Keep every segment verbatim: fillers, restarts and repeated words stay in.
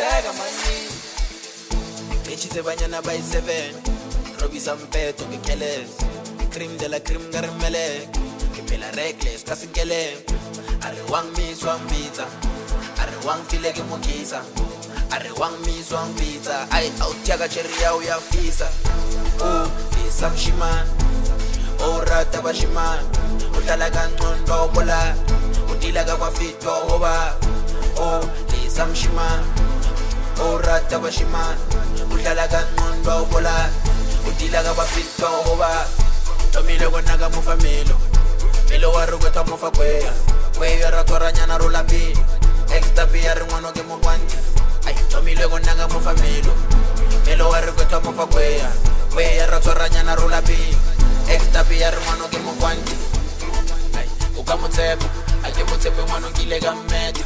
Sega mani Bitches se bañan a by seven Robbie Sampeto que keles Cream de la cream garmele Que pela reckless casi kele Arrewang mi swan pizza Arrewang file que mokisa Arrewang mi swan pizza Ay out yaga cherry au ya fisa Oh di sam shiman Oh rata ba shiman Utala ganton do bola Utila ga kwa fit do hoba Oh di sam shiman Oh rata ba shiman Utala ganton do bola Utila ga kwa fit do hoba Tomile go naga mo familo Milo waru go ta mo fa kwea Kwea ratora nyana rola bi Extra bi ya ringono ke mo kwanti Ay tomile go naga mo familo Milo waru go ta mo fa kwea Kwea ratora nyana rola bi Extra bi ya ringono ke mo kwanti Ay ukamutsepa ake mutsepe mwana ngile gamete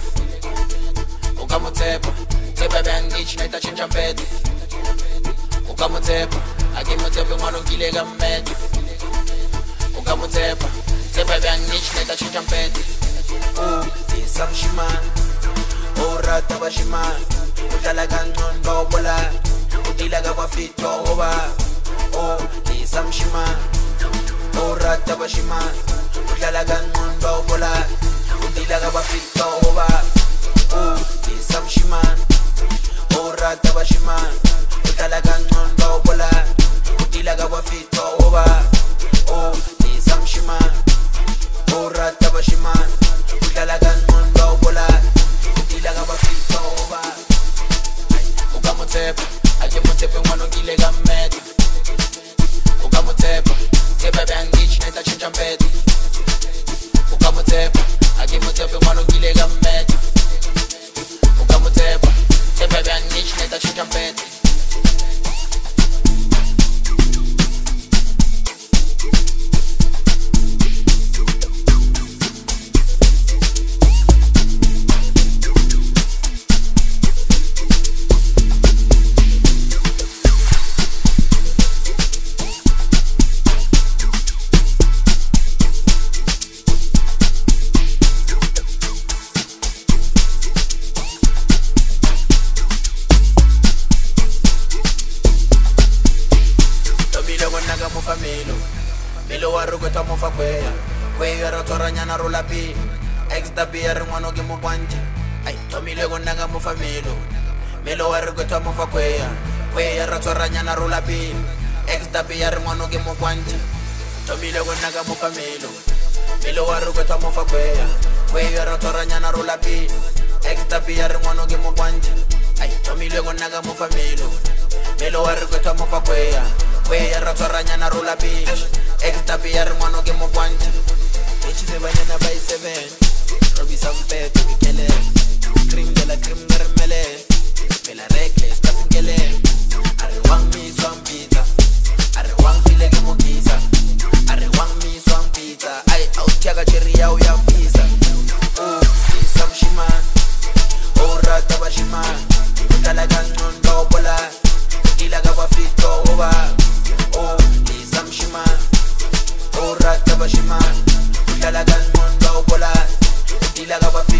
Ukamutsepa Tsepa bangich na ita chincha mpete Ukamutsepa ake mutsepe mwana ngile gamete Ukamutsepa Tsepa bangich na ita chincha mpete Oh, di sam shiman Oh, rata ba shiman Utala ganton do bola Utila ga kwa fit do hoba Oh, di sam shiman Oh, rata ba shiman Utala ganton do bola Utila ga kwa fit do hoba Oh, di sam shiman Oh, rata ba shiman Utala ganton do bola Utila ga kwa fit do hoba Oh, di sam shiman Oh, rata ba shiman Utala ganton do bola Utila ga kwa fit do hoba Ukamutsepa ake mutsepe mwana ngile gamete Ukamutsepa Tsepa bangich na ita chincha mpete Ukamutsepa ake mutsepe mwana ngile gamete Ukamutsepa Tsepa bangich na ita chincha mpete Familo Milo waru go ta mo fa kwea Kwea ratora nyana rola bi Extra bi ya ringono ke mo kwanti Ay tomile go naga mo familo Milo waru go ta mo fa kwea Kwea ratora nyana rola bi Extra bi ya ringono ke mo kwanti Tomile go naga mo familo Milo waru go ta mo fa kwea Kwea ratora nyana rola bi Extra bi ya ringono ke mo kwanti Ay tomile go naga mo familo Milo waru go ta mo fa kwea Kwea ratora nyana rola bitch Extra bi ya ringono ke mo kwanti Bitches se bañan a by seven Robbie Sampeto que kele Cream de la cream garmele Pela reckless casi kele Arrewang mi swan pizza Arrewang file que mokisa Arrewang mi swan pizza Ay out yaga cherry au ya fisa Oh, di sam shiman Oh, rata ba shiman Utala ganton do bola Utila ga wa fit do hoba Oh, di sam shiman Oh, rata ba shiman Utala ganton do bola Utila ga wa fit